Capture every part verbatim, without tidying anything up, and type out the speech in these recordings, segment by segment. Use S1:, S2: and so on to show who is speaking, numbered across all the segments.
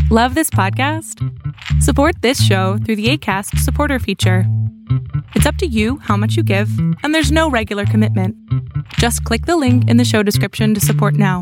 S1: Love this podcast? Support this show through the Acast supporter feature. It's up to you how much you give, and there's no regular commitment. Just click the link in the show description to support now.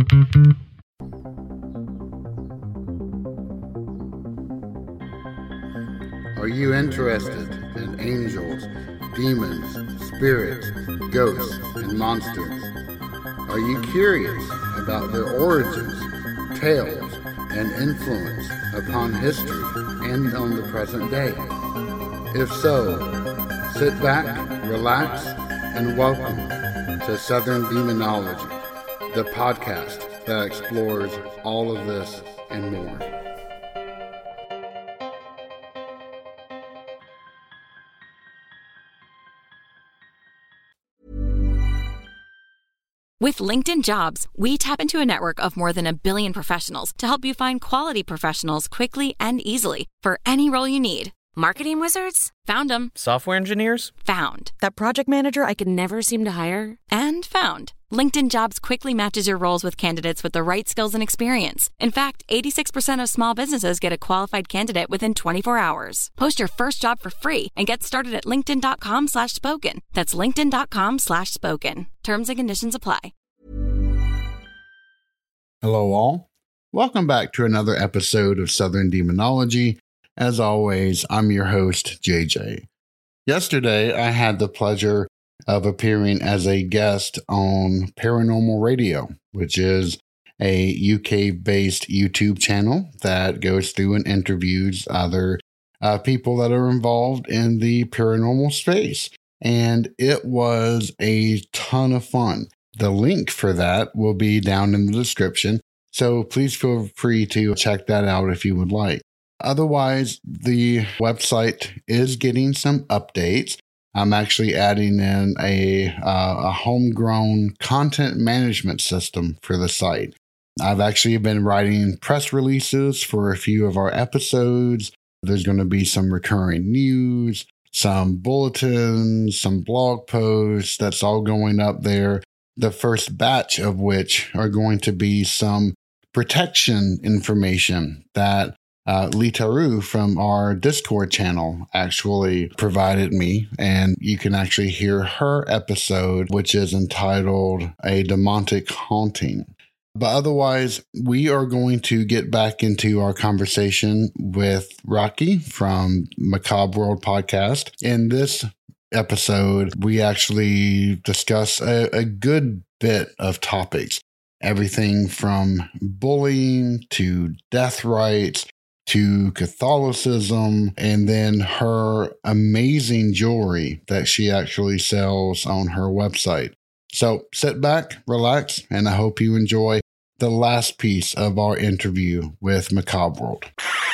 S2: Are you interested in angels, demons, spirits, ghosts, and monsters? Are you curious about their origins, tales, and influence upon history and on the present day? If so, sit back, relax, and welcome to Southern Demonology, the podcast that explores all of this and more.
S3: With LinkedIn Jobs, we tap into a network of more than a billion professionals to help you find quality professionals quickly and easily for any role you need. Marketing wizards? Found them.
S4: Software engineers?
S3: Found. That project manager I could never seem to hire? And found. LinkedIn Jobs quickly matches your roles with candidates with the right skills and experience. In fact, eighty-six percent of small businesses get a qualified candidate within twenty-four hours. Post your first job for free and get started at linkedin.com slash spoken. That's linkedin.com slash spoken. Terms and conditions apply.
S2: Hello all. Welcome back to another episode of Southern Demonology. As always, I'm your host, J J. Yesterday, I had the pleasure of appearing as a guest on Paranormal Radio, which is a U K-based YouTube channel that goes through and interviews other uh, people that are involved in the paranormal space. And it was a ton of fun. The link for that will be down in the description, so please feel free to check that out if you would like. Otherwise, the website is getting some updates. I'm actually adding in a, uh, a homegrown content management system for the site. I've actually been writing press releases for a few of our episodes. There's going to be some recurring news, some bulletins, some blog posts. That's all going up there. The first batch of which are going to be some protection information that uh, Litaru from our Discord channel actually provided me. And you can actually hear her episode, which is entitled A Demonic Haunting. But otherwise, we are going to get back into our conversation with Rocky from Macabre World Podcast. In this episode, we actually discuss a, a good bit of topics. Everything from bullying to death rites to Catholicism, and then her amazing jewelry that she actually sells on her website. So sit back, relax, and I hope you enjoy the last piece of our interview with Macabre World.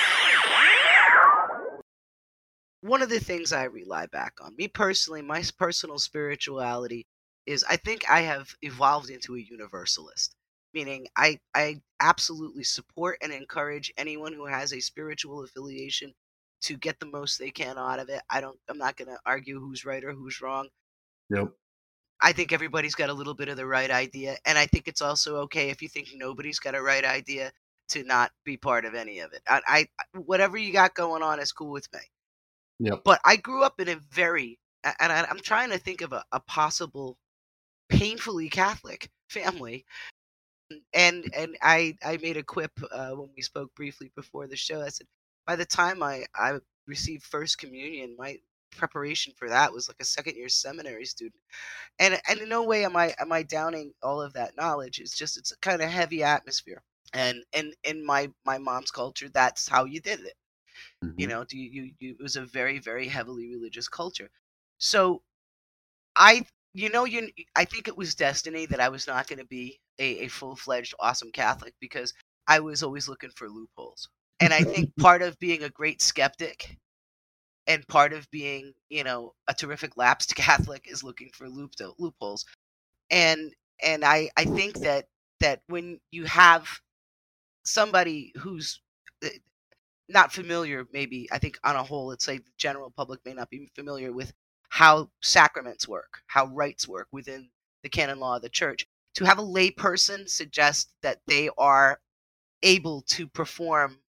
S5: One of the things I rely back on, me personally, my personal spirituality is I think I have evolved into a universalist, meaning I, I absolutely support and encourage anyone who has a spiritual affiliation to get the most they can out of it. I don't, I'm not going to argue who's right or who's wrong.
S2: Yep.
S5: I think everybody's got a little bit of the right idea. And I think it's also okay if you think nobody's got a right idea to not be part of any of it. I, I whatever you got going on is cool with me.
S2: Yep.
S5: But I grew up in a very, and I, I'm trying to think of a, a possible painfully Catholic family. And and I, I made a quip uh, when we spoke briefly before the show. I said, by the time I, I received First Communion, my preparation for that was like a second year seminary student. And and in no way am I am I downing all of that knowledge. It's just it's a kind of heavy atmosphere. And and in my, my mom's culture, that's how you did it. Mm-hmm. You know, you, you, you, it was a very, very heavily religious culture. So I, you know, you, I think it was destiny that I was not going to be a, a full-fledged awesome Catholic because I was always looking for loopholes. And I think part of being a great skeptic and part of being, you know, a terrific lapsed Catholic is looking for loop, loopholes. And and I, I think that that when you have somebody who's not familiar, maybe, I think on a whole, let's say the general public may not be familiar with how sacraments work, how rites work within the canon law of the church. To have a lay person suggest that they are able to perform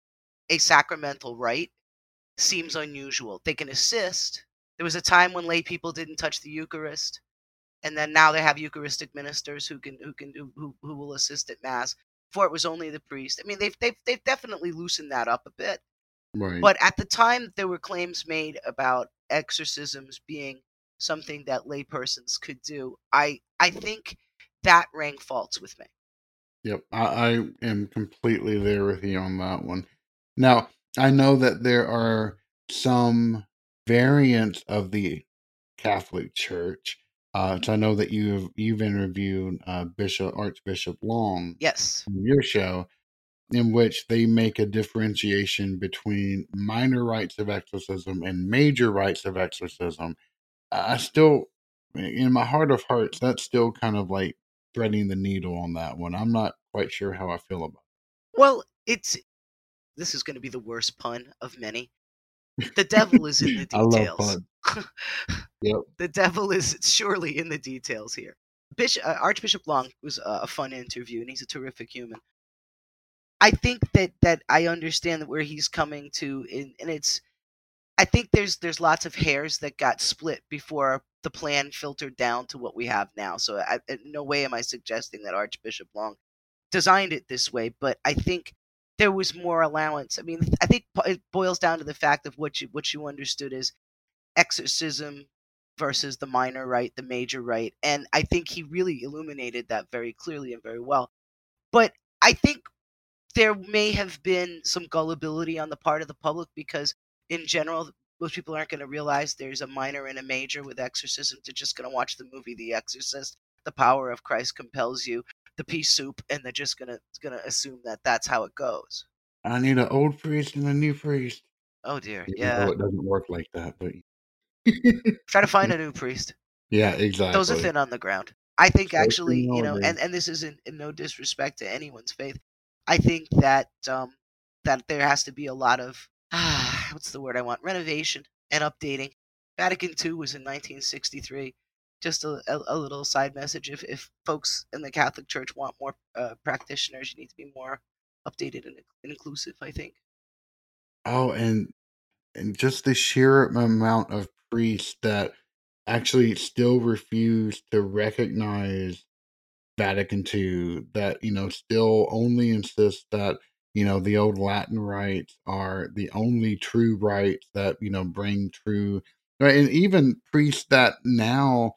S5: a sacramental rite seems unusual. They can assist. There was a time when lay people didn't touch the Eucharist, and then now they have Eucharistic ministers who can who can do who, who will assist at Mass. Before it was only the priest. I mean, they've they've they've definitely loosened that up a bit.
S2: Right.
S5: But at the time, there were claims made about exorcisms being something that laypersons could do. I I think that rang false with me.
S2: Yep, I, I am completely there with you on that one. Now, I know that there are some variants of the Catholic Church. Uh, so I know that you've you've interviewed uh, Bishop Archbishop Long
S5: Yes.
S2: on your show, in which they make a differentiation between minor rites of exorcism and major rites of exorcism. I still, in my heart of hearts, that's still kind of like threading the needle on that one. I'm not quite sure how I feel about
S5: Well, it's this is going to be the worst pun of many. The devil is in the
S2: it. I love
S5: details.
S2: fun. Yep.
S5: The devil is surely in the details here. Bishop, uh, Archbishop Long was uh, a fun interview, and he's a terrific human. I think that that I understand where he's coming to, in, and it's. I think there's there's lots of hairs that got split before the plan filtered down to what we have now. So I, in no way am I suggesting that Archbishop Long designed it this way, but I think there was more allowance. I mean, I think it boils down to the fact of what you what you understood as exorcism versus the minor rite, the major rite, and I think he really illuminated that very clearly and very well. But I think there may have been some gullibility on the part of the public because, in general, most people aren't going to realize there's a minor and a major with exorcism. They're just going to watch the movie The Exorcist. The power of Christ compels you. The pea soup, and they're just gonna gonna assume that that's how it goes.
S2: I need an old priest and a new priest.
S5: Oh dear,
S2: You
S5: yeah.
S2: know, it doesn't work like that, but
S5: Try to find a new priest.
S2: yeah, exactly.
S5: Those are thin on the ground. I think
S2: So
S5: actually,
S2: thin
S5: you know,
S2: nowadays.
S5: and, and this isn't in no disrespect to anyone's faith. I think that um that there has to be a lot of ah, what's the word I want? Renovation and updating. Vatican Two was in nineteen sixty-three. Just a, a, a little side message: if if folks in the Catholic Church want more uh, practitioners, you need to be more updated and inclusive. I think.
S2: Oh, and and just the sheer amount of priests that actually still refuse to recognize Vatican Two, that, you know, still only insist that, you know, the old Latin rites are the only true rites that, you know, bring true, right? And even priests that now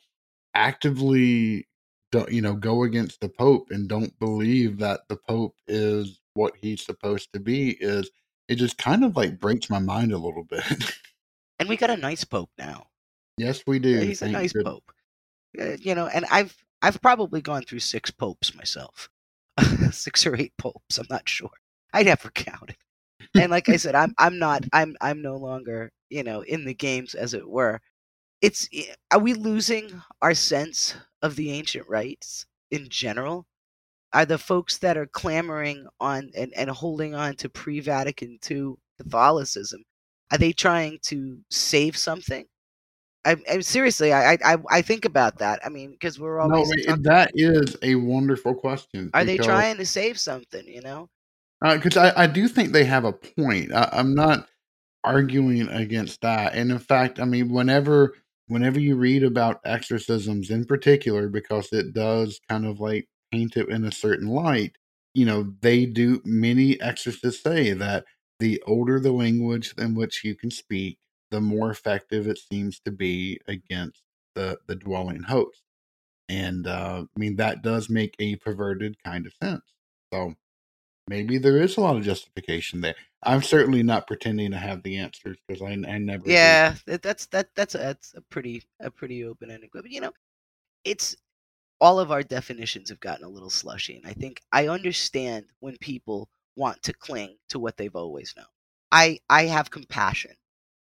S2: actively don't, you know, go against the Pope and don't believe that the Pope is what he's supposed to be, is it just kind of like breaks my mind a little bit.
S5: And we got a nice Pope now.
S2: Yes, we
S5: Yeah,
S2: do.
S5: he's a
S2: Thank
S5: nice
S2: good-
S5: Pope. Uh, you know, and I've I've probably gone through six popes myself, six or eight popes. I'm not sure. I never counted. And like I said, I'm I'm not I'm I'm no longer, you know, in the games, as it were. It's are we losing our sense of the ancient rites in general? Are the folks that are clamoring on and, and holding on to pre-Vatican Two Catholicism, are they trying to save something? I, I seriously, I, I I think about that. I mean, because we're
S2: No,
S5: always
S2: it-
S5: talking,
S2: that is a wonderful question.
S5: are they
S2: because-
S5: trying to save something? You know,
S2: Because I, I do think they have a point. I, I'm not arguing against that. And in fact, I mean, whenever whenever you read about exorcisms in particular, because it does kind of like paint it in a certain light, you know, they do, many exorcists say that the older the language in which you can speak, the more effective it seems to be against the, the dwelling host. And uh, I mean, that does make a perverted kind of sense. So maybe there is a lot of justification there. I'm certainly not pretending to have the answers because I, I never do.
S5: yeah, that, that's that that's a, that's a pretty a pretty open ended. But you know, it's all of our definitions have gotten a little slushy, and I think I understand when people want to cling to what they've always known. I I have compassion.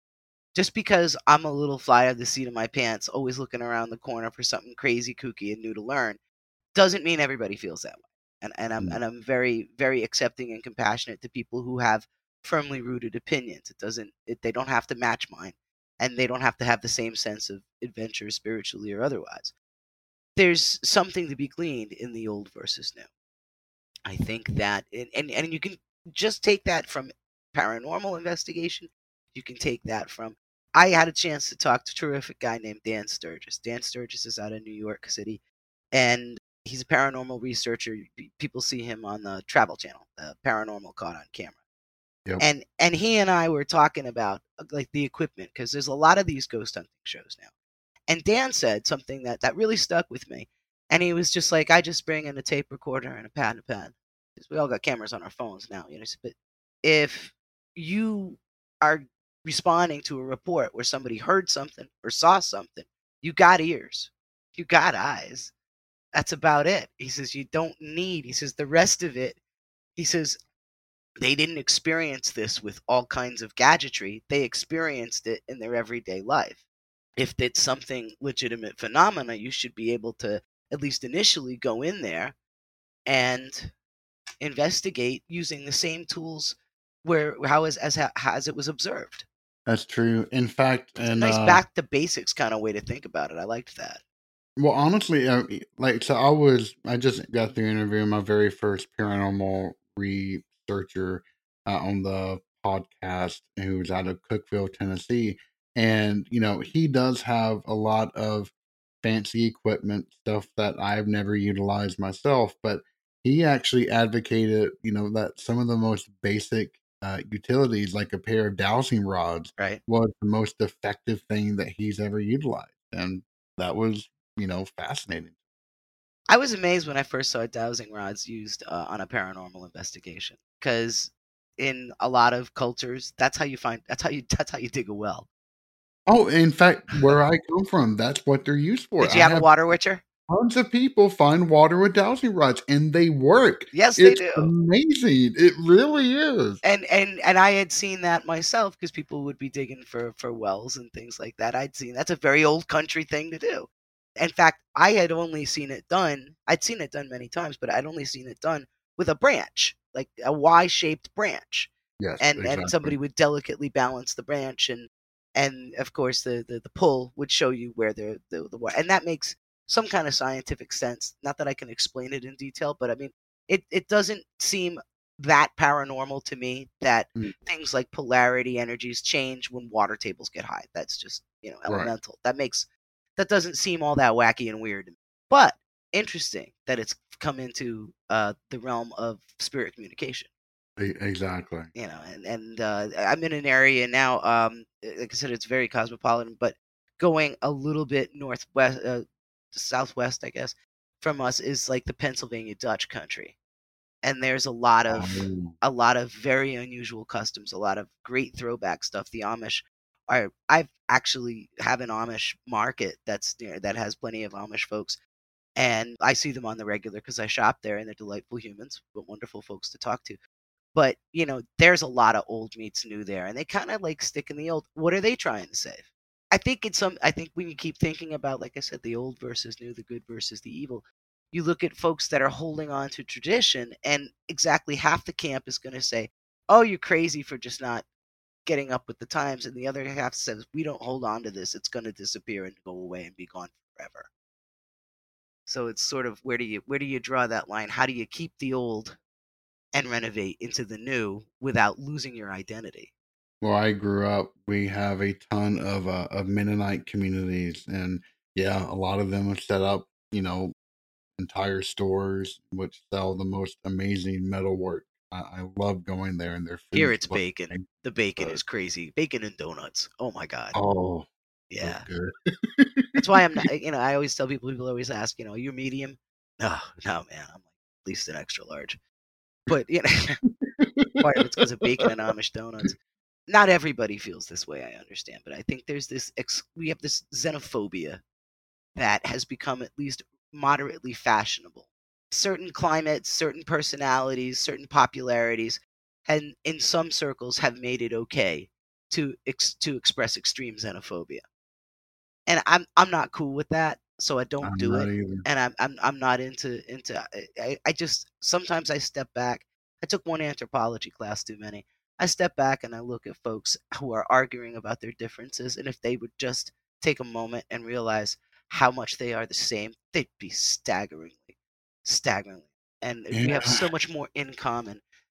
S5: Just because I'm a little fly out of the seat of my pants, always looking around the corner for something crazy, kooky, and new to learn, doesn't mean everybody feels that way. And and I'm
S2: Mm.
S5: and I'm very very accepting and compassionate to people who have firmly rooted opinions. It doesn't it, they don't have to match mine, and they don't have to have the same sense of adventure spiritually or otherwise. There's something to be gleaned in the old versus new. I think that and and, and you can just take that from paranormal investigation, you can take that from. I had a chance to talk to a terrific guy named Dan Sturgis. Dan Sturgis is out of New York City, and he's a paranormal researcher. People see him on the Travel Channel, uh, Paranormal Caught on Camera.
S2: Yep.
S5: And and he and I were talking about like the equipment, because there's a lot of these ghost hunting shows now. And Dan said something that, that really stuck with me. And he was just like, I just bring in a tape recorder and a pad and a pen. Because we all got cameras on our phones now, you know. But if you are responding to a report where somebody heard something or saw something, you got ears, you got eyes. That's about it. He says, you don't need, he says, the rest of it, he says, they didn't experience this with all kinds of gadgetry. They experienced it in their everyday life. If it's something legitimate phenomena, you should be able to at least initially go in there and investigate using the same tools where how as as as it was observed.
S2: That's true. In fact,
S5: It's a
S2: and
S5: nice
S2: uh,
S5: back to basics kind of way to think about it. I liked that.
S2: well, honestly, uh, like so, I was I just got through interviewing my very first paranormal researcher uh, on the podcast, who's out of Cookeville, Tennessee, and you know he does have a lot of fancy equipment stuff that I've never utilized myself, but he actually advocated, you know, that some of the most basic uh, utilities, like a pair of dowsing rods,
S5: Right.
S2: was the most effective thing that he's ever utilized, and that was, you know, fascinating.
S5: I was amazed when I first saw dowsing rods used uh, on a paranormal investigation, because in a lot of cultures, that's how you find that's how you that's how you dig a well.
S2: Oh, in fact, where I come from, that's what they're used for.
S5: Did you
S2: I
S5: have a
S2: have
S5: water witcher?
S2: tons of people find water with dowsing rods, and they work.
S5: Yes, they
S2: It's
S5: do.
S2: amazing. It really is.
S5: And and and I had seen that myself, because people would be digging for for wells and things like that. I'd seen that's a very old country thing to do. In fact, I had only seen it done. I'd seen it done many times, but I'd only seen it done with a branch, like a Y-shaped branch,
S2: Yes,
S5: and
S2: exactly.
S5: and somebody would delicately balance the branch, and and of course the the, the pull would show you where the the, the and that makes some kind of scientific sense. Not that I can explain it in detail, but I mean, it it doesn't seem that paranormal to me that
S2: Mm,
S5: things like polarity energies change when water tables get high. That's just, you know,
S2: right.
S5: elemental. That makes that doesn't seem all that wacky and weird to me. But interesting that it's come into uh, the realm of spirit communication.
S2: E- Exactly.
S5: You know, and and uh, I'm in an area now. Um, like I said, it's very cosmopolitan, but going a little bit northwest, uh, southwest, I guess, from us is like the Pennsylvania Dutch country, and there's a lot of
S2: Oh,
S5: a lot of very unusual customs, a lot of great throwback stuff. The Amish are I've actually have an Amish market that's you know, that has plenty of Amish folks, and I see them on the regular because I shop there, and they're delightful humans, but wonderful folks to talk to. But you know, there's a lot of old meets new there, and they kind of like stick in the old. What are they trying to save? I think it's some. I think when you keep thinking about, like I said, the old versus new, the good versus the evil, you look at folks that are holding on to tradition, and exactly half the camp is going to say, "Oh, you're crazy for just not getting up with the times," and the other half says, "We don't hold on to this; it's going to disappear and go away and be gone forever." So it's sort of where do you where do you draw that line? How do you keep the old and renovate into the new without losing your identity?
S2: where I grew up, we have a ton of uh, of Mennonite communities, and yeah, a lot of them have set up, you know, entire stores which sell the most amazing metalwork. I, I love going there, and their
S5: Here
S2: food's
S5: it's bacon.
S2: amazing.
S5: The bacon
S2: But
S5: is crazy. Bacon and donuts. Oh my god.
S2: oh, so
S5: Yeah.
S2: good.
S5: That's why I'm not. You know, I always tell people. People always ask, you know, are you medium? No, no, man. I'm like at least an extra large. But you know, part of it's because of bacon and Amish donuts. Not everybody feels this way, I understand, but I think there's this ex- we have this xenophobia that has become at least moderately fashionable. Certain climates, certain personalities, certain popularities, and in some circles have made it okay to ex- to express extreme xenophobia. And I'm I'm not cool with that, so I don't
S2: I'm
S5: do
S2: not
S5: it.
S2: either.
S5: And I'm I'm I'm not into into I, I I just sometimes I step back. I took one anthropology class too many. I step back and I look at folks who are arguing about their differences, and if they would just take a moment and realize how much they are the same, they'd be staggeringly, staggeringly. And we have
S2: Yeah,
S5: so much more in common.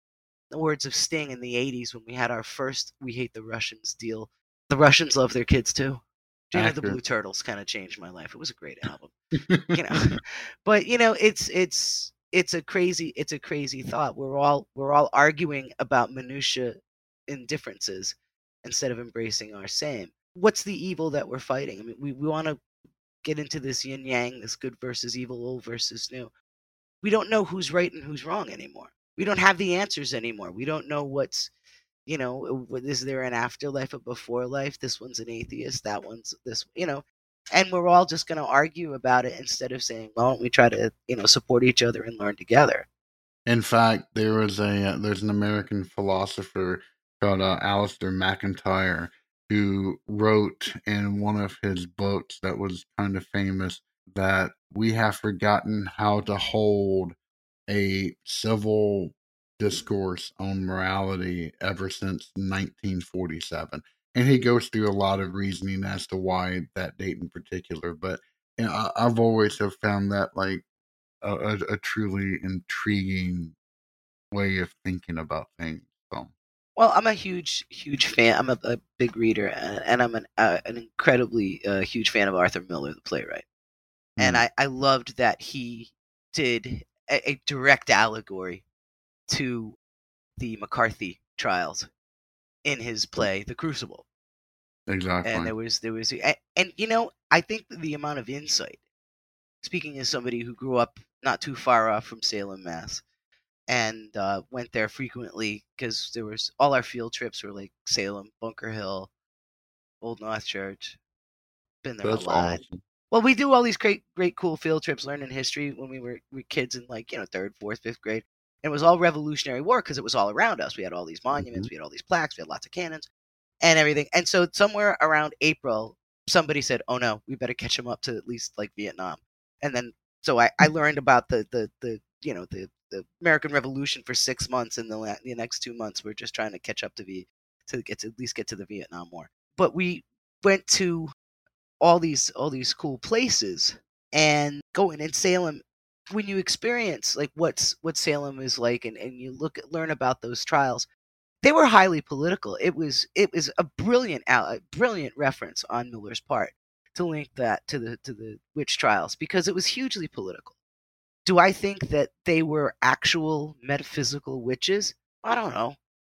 S5: the words of Sting in the eighties when we had our first We Hate the Russians deal. The Russians love their kids too. Jane of the Blue Turtles kind of changed my life. It was a great album. you know. But you know, it's it's it's a crazy it's a crazy thought. We're all we're all arguing about minutia indifferences instead of embracing our same. What's the evil that we're fighting? I mean, we, we want to get into this yin yang, this good versus evil, old versus new. We don't know who's right and who's wrong anymore. We don't have the answers anymore. We don't know what's, you know, is there an afterlife, a before life? This one's an atheist, that one's this, you know, and we're all just going to argue about it instead of saying, well, why don't we try to, you know, support each other and learn together?
S2: In fact, there was a uh, there's an American philosopher called uh, Alistair McIntyre who wrote in one of his books that was kind of famous that we have forgotten how to hold a civil discourse on morality ever since nineteen forty-seven. And he goes through a lot of reasoning as to why that date in particular. But you know, I, I've always have found that like a, a, a truly intriguing way of thinking about things. So.
S5: Well, I'm a huge, huge fan. I'm a, a big reader, and, and I'm an, uh, an incredibly uh, huge fan of Arthur Miller, the playwright. Mm. And I, I loved that he did a, a direct allegory to the McCarthy trials in his play, The Crucible.
S2: Exactly.
S5: And there was, there was, and, and you know, I think the amount of insight, speaking as somebody who grew up not too far off from Salem, Mass, and uh, went there frequently because there was all our field trips were like Salem, Bunker Hill, Old North Church. Been there That's a lot. Awesome. Well, we do all these great, great, cool field trips, learning history when we were, we were kids in like you know third, fourth, fifth grade, and it was all Revolutionary War because it was all around us. We had all these monuments, mm-hmm. we had all these plaques, we had lots of cannons, and everything. And so somewhere around April, somebody said, "Oh no, we better catch them up to at least like Vietnam." And then so I, I learned about the the the you know the the American Revolution for six months, and the the next two months we're just trying to catch up to the to get to at least get to the Vietnam War. But we went to all these all these cool places, and going in Salem, when you experience like what's what Salem is like, and, and you look at, learn about those trials, they were highly political. It was it was a brilliant a brilliant reference on Miller's part to link that to the to the witch trials because it was hugely political. Do I think that they were actual metaphysical witches? I don't know.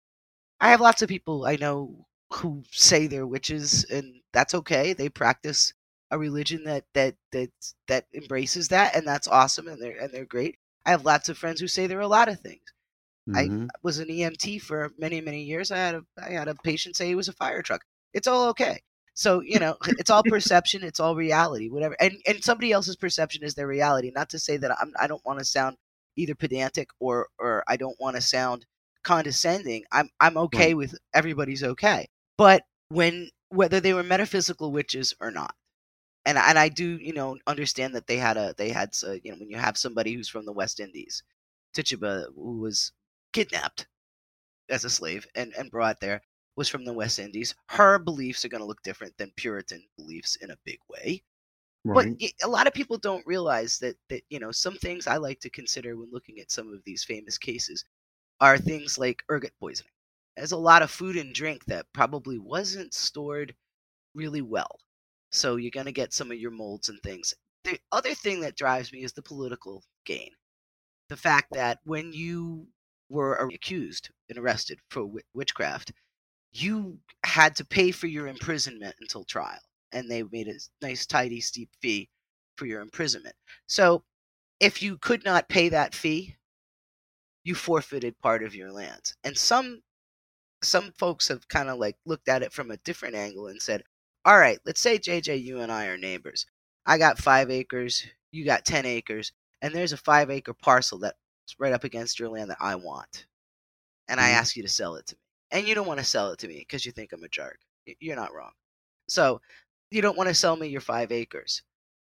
S5: I have lots of people I know who say they're witches, and that's okay. They practice a religion that that that that embraces that, and that's awesome, and they're and they're great. I have lots of friends who say they're a lot of things. Mm-hmm. I was an E M T for many many years. I had a I had a patient say he was a fire truck. It's all okay. So, you know, it's all perception, it's all reality, whatever. And and somebody else's perception is their reality. Not to say that I'm, I don't want to sound either pedantic or or I don't want to sound condescending. I'm I'm okay right. with everybody's okay. But when whether they were metaphysical witches or not, and and I do, you know, understand that they had a they had uh, you know when you have somebody who's from the West Indies, Tituba, who was kidnapped as a slave and and brought there. Was from the West Indies. Her beliefs are going to look different than Puritan beliefs in a big way. Right. But a lot of people don't realize that, that, you know, some things I like to consider when looking at some of these famous cases are things like ergot poisoning. There's a lot of food and drink that probably wasn't stored really well. So you're going to get some of your molds and things. The other thing that drives me is the political gain. The fact that when you were accused and arrested for witchcraft, you had to pay for your imprisonment until trial, and they made a nice, tidy, steep fee for your imprisonment. So if you could not pay that fee, you forfeited part of your lands. And some some folks have kind of like looked at it from a different angle and said, all right, let's say, J J, you and I are neighbors. I got five acres, you got ten acres, and there's a five-acre parcel that's right up against your land that I want. And mm-hmm. I ask you to sell it to me. And you don't want to sell it to me because you think I'm a jerk. You're not wrong. So you don't want to sell me your five acres.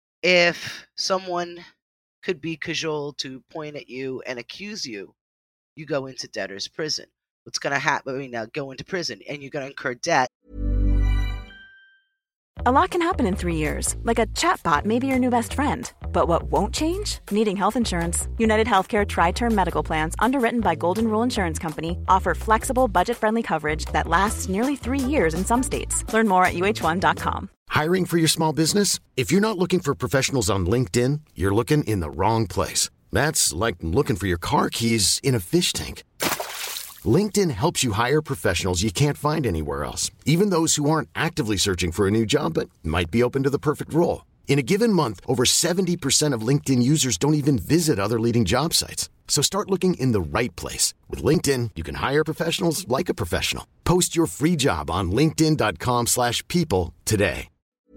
S5: If someone could be cajoled to point at you and accuse you, you go into debtor's prison. What's going to happen? I mean, now go into prison and you're going to incur debt.
S4: A lot can happen in three years, like a chatbot may be your new best friend. But what won't change? Needing health insurance. United Healthcare Tri-Term Medical Plans, underwritten by Golden Rule Insurance Company, offer flexible, budget-friendly coverage that lasts nearly three years in some states. Learn more at U H one dot com.
S6: Hiring for your small business? If you're not looking for professionals on LinkedIn, you're looking in the wrong place. That's like looking for your car keys in a fish tank. LinkedIn helps you hire professionals you can't find anywhere else, even those who aren't actively searching for a new job but might be open to the perfect role. In a given month, over seventy percent of LinkedIn users don't even visit other leading job sites. So start looking in the right place. With LinkedIn, you can hire professionals like a professional. Post your free job on linkedin dot com slash people today.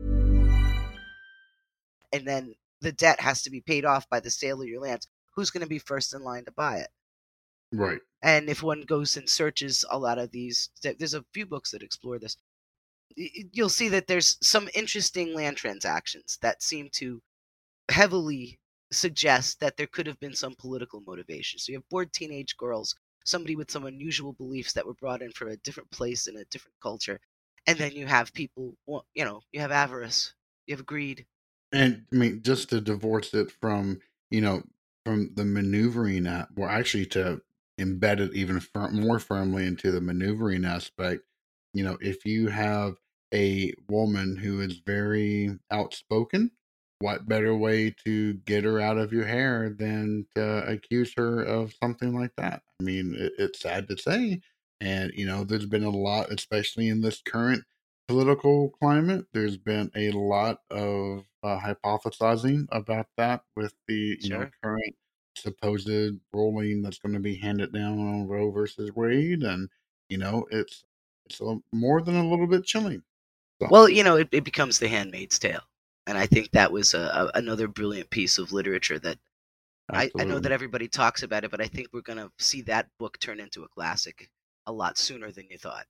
S5: And then the debt has to be paid off by the sale of your lands. Who's going to be first in line to buy it?
S2: Right.
S5: And if one goes and searches a lot of these, there's a few books that explore this. You'll see that there's some interesting land transactions that seem to heavily suggest that there could have been some political motivation. So you have bored teenage girls, somebody with some unusual beliefs that were brought in from a different place in a different culture. And then you have people, you know, you have avarice, you have greed.
S2: And I mean, just to divorce it from, you know, from the maneuvering, at, or actually to embed it even fir- more firmly into the maneuvering aspect, you know, if you have a woman who is very outspoken, what better way to get her out of your hair than to accuse her of something like that? I mean, it, it's sad to say. And, you know, there's been a lot, especially in this current political climate, there's been a lot of uh, hypothesizing about that with the, you know,
S5: Sure.
S2: current supposed ruling that's going to be handed down on Roe versus Wade. And, you know, it's, it's a, more than a little bit chilling. So,
S5: Well, you know, it, it becomes The Handmaid's Tale. And I think that was a, a, another brilliant piece of literature that I, I know
S2: absolutely.
S5: that everybody talks about it, but I think we're going to see that book turn into a classic a lot sooner than you thought.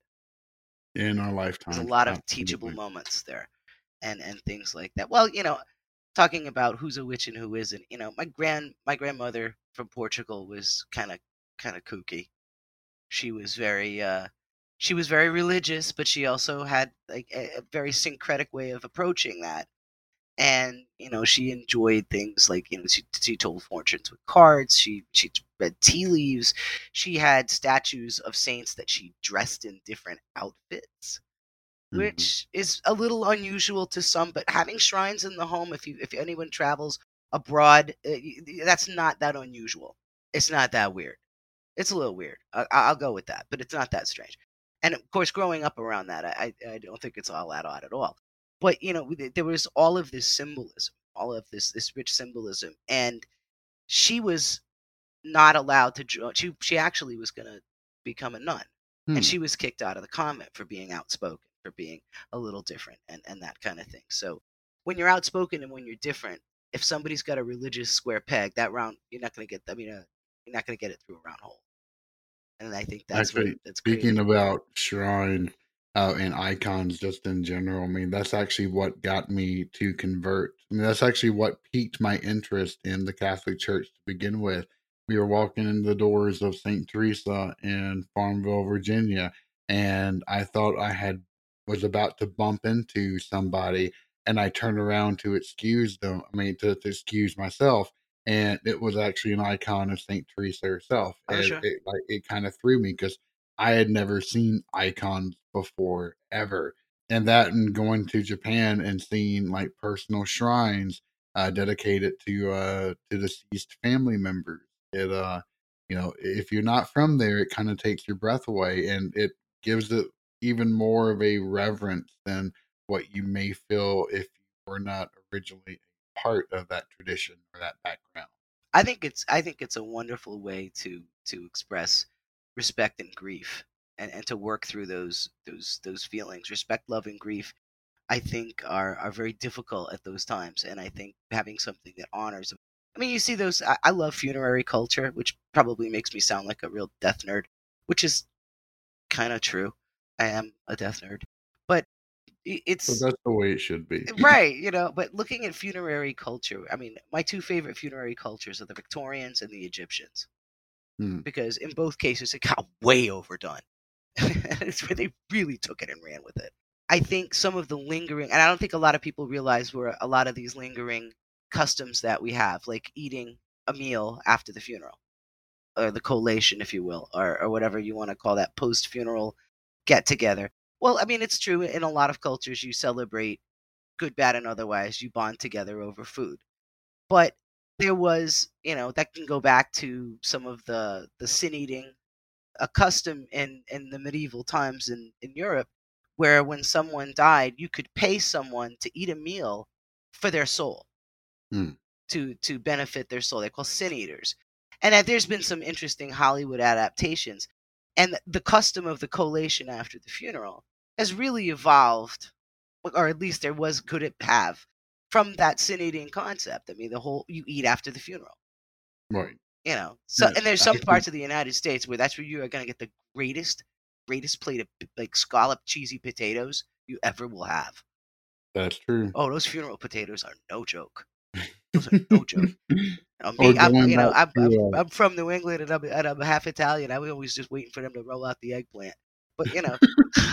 S2: In our
S5: There's a
S2: lifetime.
S5: lot of teachable
S2: Absolutely.
S5: moments there and, and things like that. Well, you know, talking about who's a witch and who isn't, you know, my grand my grandmother from Portugal was kind of kind of kooky. She was very uh she was very religious, but she also had like a, a very syncretic way of approaching that. And you know, she enjoyed things like, you know, she, she told fortunes with cards. She she read tea leaves. She had statues of saints that she dressed in different outfits,
S2: Mhm.
S5: which is a little unusual to some. But having shrines in the home, if you if anyone travels abroad, uh, y- y- that's not that unusual. It's not that weird. It's a little weird. I, I'll go with that, but it's not that strange. And of course, growing up around that, I I I don't think it's all that odd at all. But you know, th- there was all of this symbolism, all of this this rich symbolism, and she was not allowed to join. She she actually was going to become a nun, and
S2: Hmm.
S5: she was kicked out of the convent for being outspoken, for being a little different, and and that kind of thing. So when you're outspoken and when you're different, if somebody's got a religious square peg, that round you're not going to get. I mean, uh, you're not going to get it through a round hole. And I think that's what
S2: Actually,
S5: that's
S2: speaking
S5: crazy.
S2: about shrine uh, and icons just in general, I mean, that's actually what got me to convert. I mean, that's actually what piqued my interest in the Catholic Church to begin with. We were walking in the doors of Saint Teresa in Farmville, Virginia, and I thought I had was about to bump into somebody, and I turned around to excuse them. I mean, to, to excuse myself, and it was actually an icon of Saint Teresa herself,
S5: Oh,
S2: and
S5: sure.
S2: it like it kind of threw me because I had never seen icons before ever, and that and going to Japan and seeing like personal shrines uh, dedicated to uh, to deceased family members. It uh, you know, if you're not from there, it kind of takes your breath away, and it gives it even more of a reverence than what you may feel if you were not originally a part of that tradition or that background.
S5: I think it's I think it's a wonderful way to to express respect and grief, and, and to work through those those those feelings. Respect, love, and grief, I think, are are very difficult at those times. And I think having something that honors them. I mean, you see those. I, I love funerary culture, which probably makes me sound like a real death nerd, which is kind of true. I am a death nerd, but i-
S2: But
S5: it's
S2: that's the way it should be.
S5: right, you know, but looking at funerary culture, I mean, my two favorite funerary cultures are the Victorians and the Egyptians,
S2: Hmm.
S5: because in both cases it got way overdone. It's where they really took it and ran with it. I think some of the lingering, and I don't think a lot of people realize where a lot of these lingering customs that we have, like eating a meal after the funeral, or the collation, if you will, or, or whatever you want to call that post-funeral get-together. Well, I mean, it's true in a lot of cultures. You celebrate, good, bad, and otherwise. You bond together over food. But there was, you know, that can go back to some of the the sin eating, a custom in in the medieval times in in Europe, where when someone died, you could pay someone to eat a meal for their soul,
S2: Hmm.
S5: to to benefit their soul. They're called sin eaters. And uh, there's been some interesting Hollywood adaptations, and the custom of the collation after the funeral has really evolved, or at least there was could it have, from that sin eating concept. I mean, the whole you eat after the funeral.
S2: Right.
S5: You know, so
S2: Yes,
S5: and there's
S2: I
S5: some
S2: think
S5: parts of the United States where that's where you are going to get the greatest, greatest plate of like scalloped cheesy potatoes you ever will have.
S2: that's true.
S5: Oh, those funeral potatoes are no joke. Those are no joke. Now,
S2: Or
S5: me, I'm,
S2: going
S5: you know,
S2: back
S5: I'm, I'm
S2: to, uh,
S5: I'm from New England and I'm, and I'm half Italian. I was always just waiting for them to roll out the eggplant. But you know,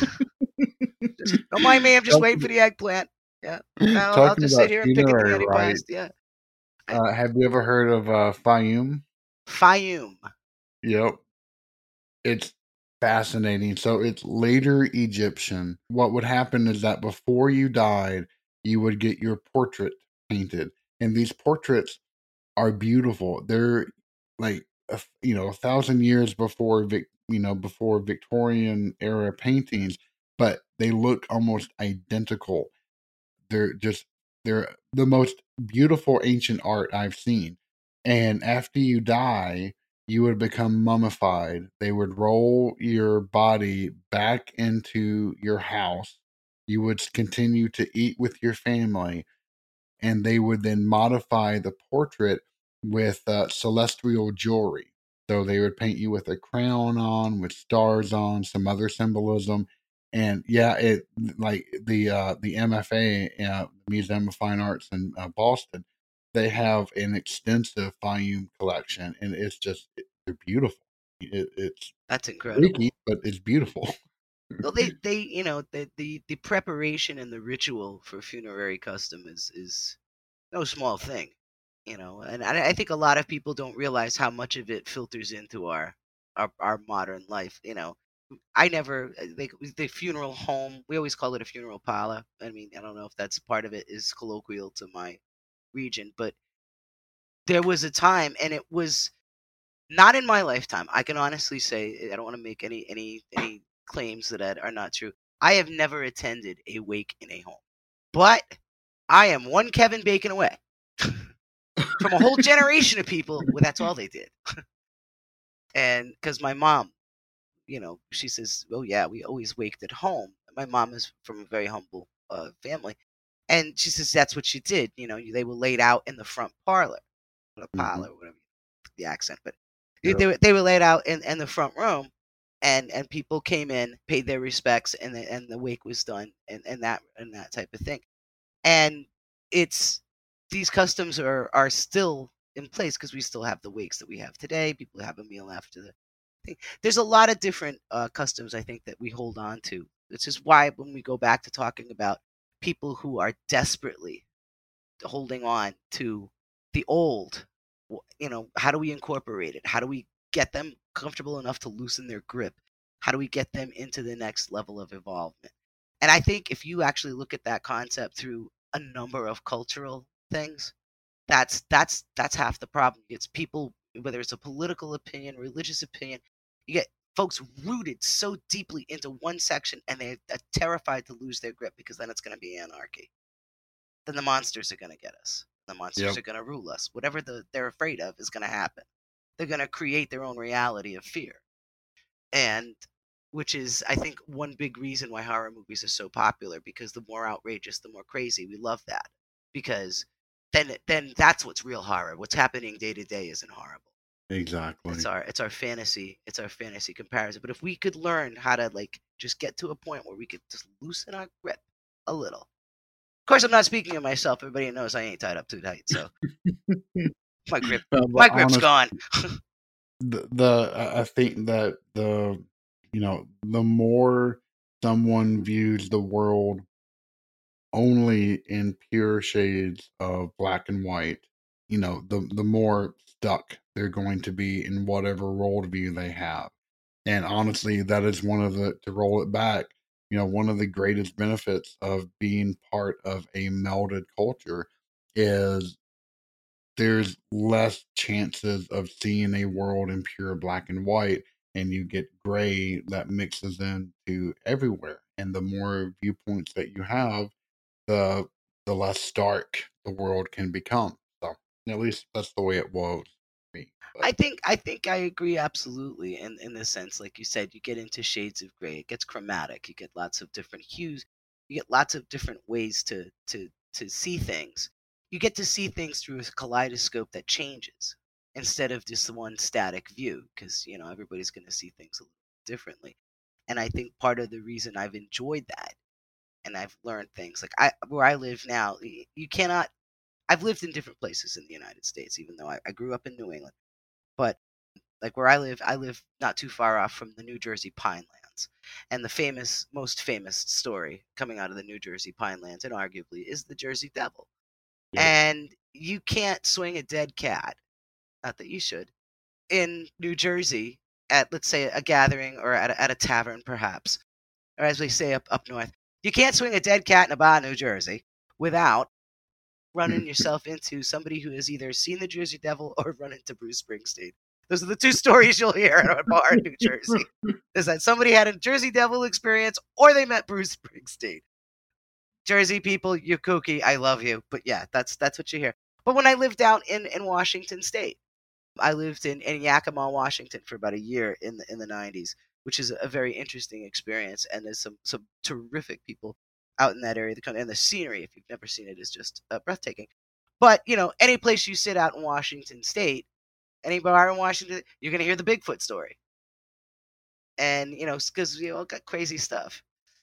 S5: just, don't mind me. I'm just waiting for the eggplant. Yeah, I'll, I'll
S2: talking
S5: just sit
S2: about
S5: here and pick at the
S2: funerary, right?
S5: antipast. Yeah,
S2: Uh, have you ever heard of uh, Fayum?
S5: Fayum.
S2: Yep. It's fascinating. So it's later Egyptian. What would happen is that before you died, you would get your portrait painted. And these portraits are beautiful. They're like, a, you know, a thousand years before, Vic, you know, before Victorian era paintings, but they look almost identical. They're just, they're the most beautiful ancient art I've seen. And after you die, you would become mummified. They would roll your body back into your house. You would continue to eat with your family, and they would then modify the portrait with uh, celestial jewelry. So they would paint you with a crown on, with stars on, some other symbolism. And yeah, it like the uh, the M F A, uh, Museum of Fine Arts in uh, Boston, they have an extensive Fayum collection, and it's just it, they're beautiful. It, it's
S5: That's incredible.
S2: freaky, but it's beautiful.
S5: Well, they, they, you know, the, the, the preparation and the ritual for funerary custom is, is no small thing, you know, and I, I think a lot of people don't realize how much of it filters into our, our, our modern life. You know, I never, like the funeral home, we always call it a funeral parlor. I mean, I don't know if that's part of it is colloquial to my region, but there was a time, and it was not in my lifetime. I can honestly say, I don't want to make any, any, any claims that are not true. I have never attended a wake in a home, but I am one Kevin Bacon away from a whole generation of people where that's all they did. And because my mom, you know, she says, oh yeah, we always waked at home. My mom is from a very humble uh, family. And she says that's what she did. You know, they were laid out in the front parlor, or the parlor,
S2: Mhm.
S5: whatever the accent, but
S2: Yep.
S5: they, were, they were laid out in, in the front room. And, and people came in, paid their respects, and the, and the wake was done, and, and that and that type of thing. And it's these customs are are still in place because we still have the wakes that we have today. People have a meal after the thing. There's a lot of different uh, customs I think that we hold on to. This is why when we go back to talking about people who are desperately holding on to the old, you know, how do we incorporate it? How do we get them comfortable enough to loosen their grip? How do we get them into the next level of involvement? And I think if you actually look at that concept through a number of cultural things, that's that's that's half the problem. It's people, whether it's a political opinion, religious opinion, you get folks rooted so deeply into one section, and they're, they're terrified to lose their grip because then it's going to be anarchy. Then the monsters are going to get us. The monsters
S2: Yep.
S5: are going to rule us. Whatever the, they're afraid of is going to happen. They're going to create their own reality of fear. And which is, I think, one big reason why horror movies are so popular, because the more outrageous, the more crazy. We love that. Because then then that's what's real horror. What's happening day to day isn't horrible.
S2: Exactly.
S5: It's our it's our fantasy. It's our fantasy comparison. But if we could learn how to like just get to a point where we could just loosen our grip a little. Of course, I'm not speaking of myself. Everybody knows I ain't tied up too tight, so my grip
S2: Uh, but
S5: my grip's
S2: honest-
S5: gone.
S2: the, the I I think that the you know the more someone views the world only in pure shades of black and white, you know, the the more stuck they're going to be in whatever worldview they have. And honestly, that is one of the, to roll it back, you know, one of the greatest benefits of being part of a melded culture is there's less chances of seeing a world in pure black and white, and you get gray that mixes into everywhere. And the more viewpoints that you have, the the less stark the world can become. So at least that's the way it was for me. But
S5: I think I think I agree absolutely in in the sense, like you said, you get into shades of gray. It gets chromatic. You get lots of different hues. You get lots of different ways to to to see things. You get to see things through a kaleidoscope that changes instead of just one static view, because you know everybody's going to see things a little differently. And I think part of the reason I've enjoyed that and I've learned things like I where I live now, y- you cannot. I've lived in different places in the United States, even though I, I grew up in New England. But like where I live, I live not too far off from the New Jersey Pinelands. And the famous, most famous story coming out of the New Jersey Pinelands, and arguably, is the Jersey Devil.
S2: yep.
S5: And you can't swing a dead cat, not that you should, in New Jersey at, let's say, a gathering or at a, at a tavern, perhaps, or as we say up, up north. You can't swing a dead cat in a bar in New Jersey without running yourself into somebody who has either seen the Jersey Devil or run into Bruce Springsteen. Those are the two stories you'll hear at a bar in New Jersey. Is that somebody had a Jersey Devil experience or they met Bruce Springsteen. Jersey people, you're kooky. I love you. But yeah, that's that's what you hear. But when I lived down in, in Washington State, I lived in, in Yakima, Washington for about a year in the in the nineties, which is a very interesting experience. And there's some, some terrific people out in that area of the country. And the scenery, if you've never seen it, is just uh, breathtaking. But, you know, any place you sit out in Washington State, any bar in Washington, you're going to hear the Bigfoot story. And, you know, because we all got crazy stuff.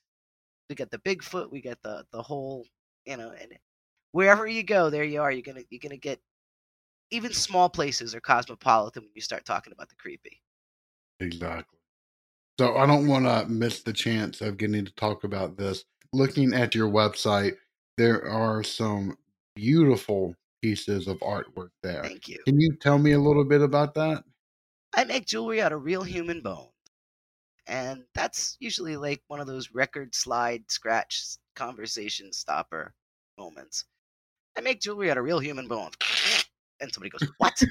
S5: We got the Bigfoot, we got the the whole, you know, and wherever you go, there you are. You're gonna you're gonna get even small places are cosmopolitan when you start talking about the creepy.
S2: Exactly. So I don't want to miss the chance of getting to talk about this. Looking at your website, there are some beautiful pieces of artwork there.
S5: Thank you.
S2: Can you tell me a little bit about that?
S5: I make jewelry out of real human bone. And that's usually like one of those record slide scratch conversation stopper moments. I make jewelry out of real human bones. And somebody goes, "What?"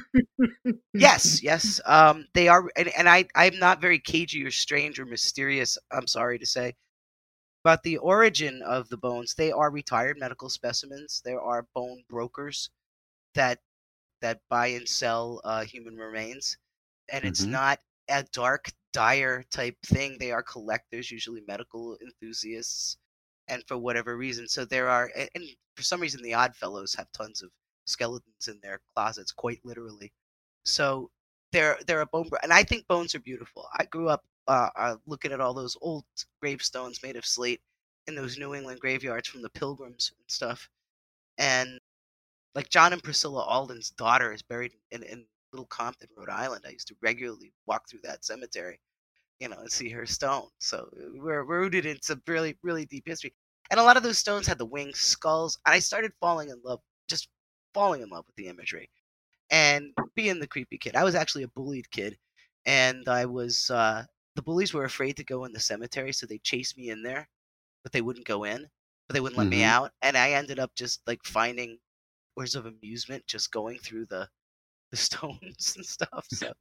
S5: Yes, yes. Um, they are, and, and I, I'm not very cagey or strange or mysterious. I'm sorry to say, about the origin of the bones. They are retired medical specimens. There are bone brokers that that buy and sell uh, human remains, and it's
S2: Mhm.
S5: not a dark, dire type thing. They are collectors, usually medical enthusiasts, and for whatever reason, so there are, and, and for some reason, the Oddfellows have tons of skeletons in their closets, quite literally. So they're they're a bone, bro- and I think bones are beautiful. I grew up uh, uh, looking at all those old gravestones made of slate in those New England graveyards from the Pilgrims and stuff, and like John and Priscilla Alden's daughter is buried in, in Little Compton, Rhode Island. I used to regularly walk through that cemetery, you know, and see her stone. So we're rooted in some really, really deep history. And a lot of those stones had the wings, skulls. And I started falling in love, just falling in love with the imagery and being the creepy kid. I was actually a bullied kid. And I was, uh, the bullies were afraid to go in the cemetery. So they chased me in there, but they wouldn't go in, but they wouldn't let me
S2: Mhm.
S5: out. And I ended up just like finding words of amusement just going through the the stones and stuff. So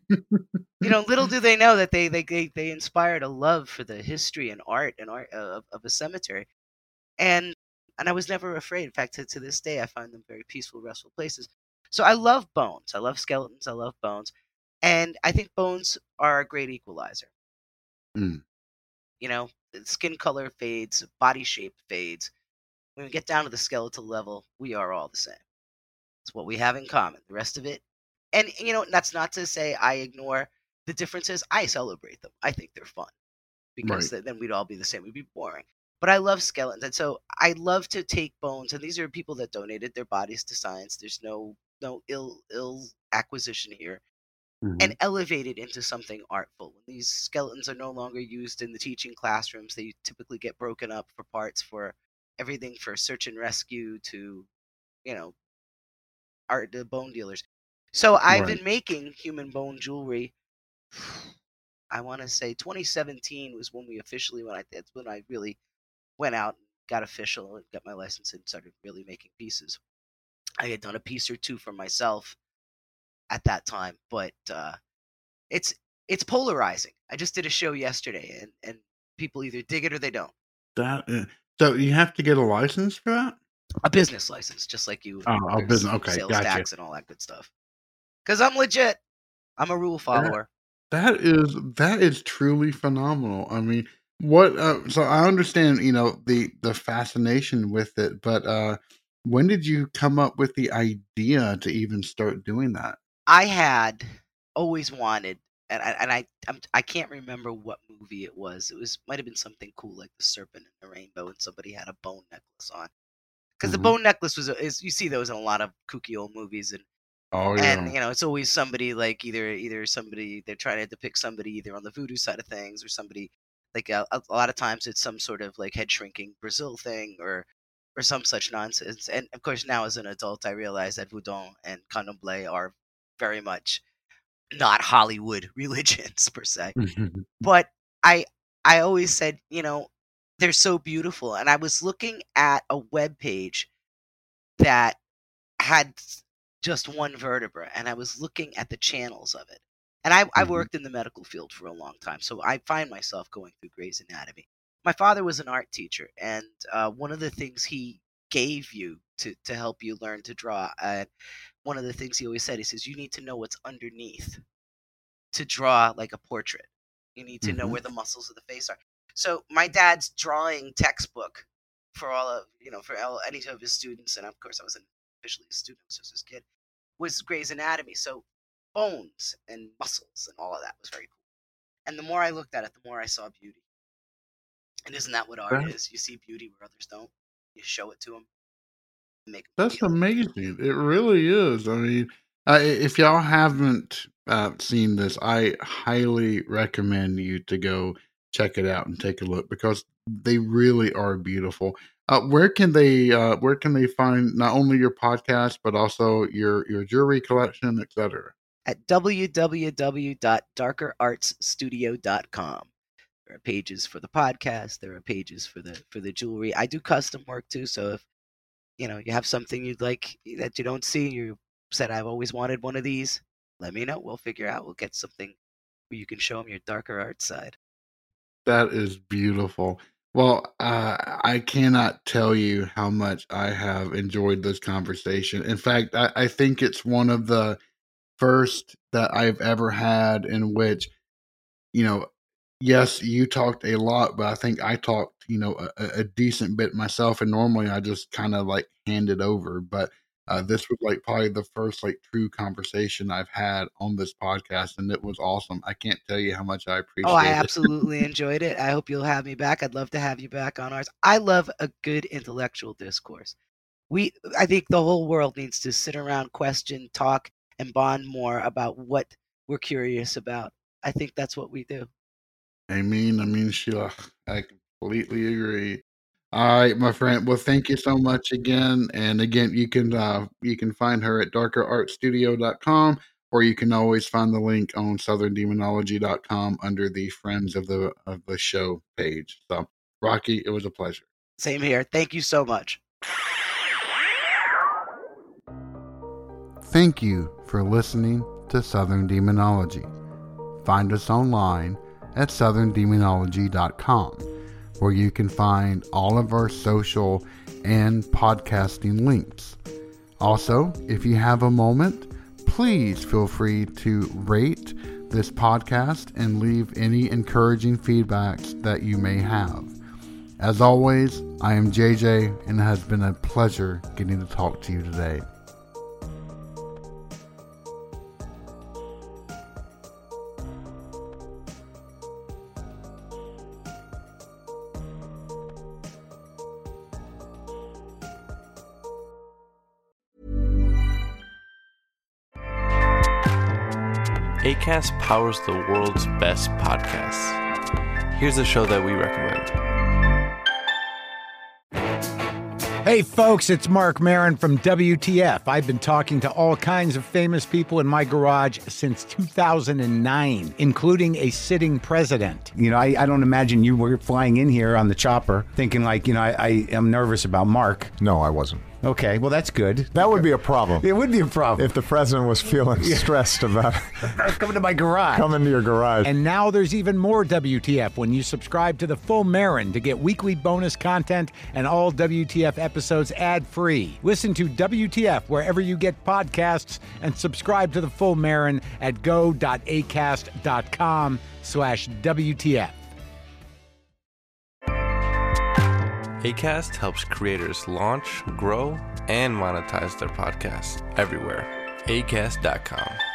S5: you know, little do they know that they they they, they inspired a love for the history and art and art of, of a cemetery. And and I was never afraid. In fact, to, to this day, I find them very peaceful, restful places. So I love bones. I love skeletons. I love bones, and I think bones are a great equalizer.
S2: Mm.
S5: You know, the skin color fades, body shape fades. When we get down to the skeletal level, we are all the same. It's what we have in common. The rest of it, and you know, that's not to say I ignore the differences. I celebrate them. I think they're fun because
S2: Right.
S5: th- then we'd all be the same. We'd be boring. But I love skeletons, and so I love to take bones. And these are people that donated their bodies to science. There's no no ill ill acquisition here.
S2: Mhm.
S5: and elevate it into something artful. When these skeletons are no longer used in the teaching classrooms, they typically get broken up for parts for everything for search and rescue to, you know, art the bone dealers. So I've
S2: Right.
S5: been making human bone jewelry. I want to say twenty seventeen was when we officially when I that's when I really went out and got official and got my license and started really making pieces. I had done a piece or two for myself at that time, but uh, it's it's polarizing. I just did a show yesterday, and and people either dig it or they don't.
S2: That is, so you have to get a license for that?
S5: A business license, just like you,
S2: Oh, a
S5: there's
S2: business. Okay,
S5: sales
S2: gotcha.
S5: tax and all that good stuff. Because I'm legit. I'm a rule
S2: That
S5: follower.
S2: that is that is truly phenomenal. I mean, what? Uh, so I understand, you know, the the fascination with it, but uh, when did you come up with the idea to even start doing that?
S5: I had always wanted, and I and I I'm, I can't remember what movie it was. It was might have been something cool like the Serpent and the Rainbow, and somebody had a bone necklace on. Because the
S2: Mhm.
S5: bone necklace was a- is you see those in a lot of kooky old movies, and
S2: Oh
S5: and
S2: yeah.
S5: you know it's always somebody like either either somebody they're trying to depict somebody either on the voodoo side of things or somebody like a, a lot of times it's some sort of like head shrinking Brazil thing or or some such nonsense. And of course now as an adult I realize that voodoo and candomblé are very much not Hollywood religions per se. But I I always said, you know, they're so beautiful. And I was looking at a web page that had s- just one vertebra, and I was looking at the channels of it. And I I
S2: Mhm.
S5: worked in the medical field for a long time, so I find myself going through Grey's Anatomy. My father was an art teacher, and uh, one of the things he gave you to to help you learn to draw, uh, one of the things he always said, he says, you need to know what's underneath to draw like a portrait. You need to know
S2: Mhm.
S5: where the muscles of the face are. So my dad's drawing textbook for all of you know for all, any of his students, and of course I wasn't officially a student, I was just his kid. Was Grey's Anatomy. So bones and muscles and all of that was very cool. And the more I looked at it, the more I saw beauty. And isn't that what art
S2: That
S5: is? You see beauty where others don't. You show it to them, make them
S2: that's
S5: feel it.
S2: amazing. It really is. I mean, uh, i- if y'all haven't uh, seen this, I highly recommend you to go check it out and take a look because they really are beautiful. Uh, where can they uh, where can they find not only your podcast but also your your jewelry collection, et cetera?
S5: At w w w dot darker arts studio dot com. There are pages for the podcast. There are pages for the for the jewelry. I do custom work too. So if you know you have something you'd like that you don't see, you said I've always wanted one of these. Let me know. We'll figure out. We'll get something where you can show them your darker art side.
S2: That is beautiful. Well, uh, I cannot tell you how much I have enjoyed this conversation. In fact, I, I think it's one of the first that I've ever had in which, you know, yes, you talked a lot, but I think I talked, you know, a, a a decent bit myself. And normally I just kind of like hand it over. But uh, this was like probably the first like true conversation I've had on this podcast, and it was awesome. I can't tell you how much I
S5: Oh, I
S2: appreciate it.
S5: absolutely enjoyed it. I hope you'll have me back. I'd love to have you back on ours. I love a good intellectual discourse. We, I think the whole world needs to sit around, question, talk, and bond more about what we're curious about. I think that's what we do.
S2: I mean, I mean, Sheila, I completely agree. All right, my friend. Well, thank you so much again. And again, you can uh, you can find her at darker art studio dot com, or you can always find the link on southern demonology dot com under the Friends of the of the Show page. So, Rocky, it was a pleasure.
S5: Same here. Thank you so much.
S2: Thank you for listening to Southern Demonology. Find us online at southern demonology dot com, where you can find all of our social and podcasting links. Also, if you have a moment, please feel free to rate this podcast and leave any encouraging feedbacks that you may have. As always, I am J J, and it has been a pleasure getting to talk to you today.
S7: Acast powers the world's best podcasts. Here's a show that we recommend.
S8: Hey folks, it's Mark Maron from W T F. I've been talking to all kinds of famous people in my garage since two thousand nine, including a sitting president. You know, I, I don't imagine you were flying in here on the chopper thinking like, you know, I, I am nervous about Mark.
S9: No, I wasn't.
S8: Okay, well, that's good.
S9: That would be a problem.
S8: It would be a problem.
S9: If the president was feeling stressed about
S8: coming to my garage.
S9: Coming to your garage.
S8: And now there's even more W T F when you subscribe to the Full Marin to get weekly bonus content and all W T F episodes ad-free. Listen to W T F wherever you get podcasts and subscribe to the Full Marin at go.acast.com slash WTF.
S7: Acast helps creators launch, grow, and monetize their podcasts everywhere. acast dot com.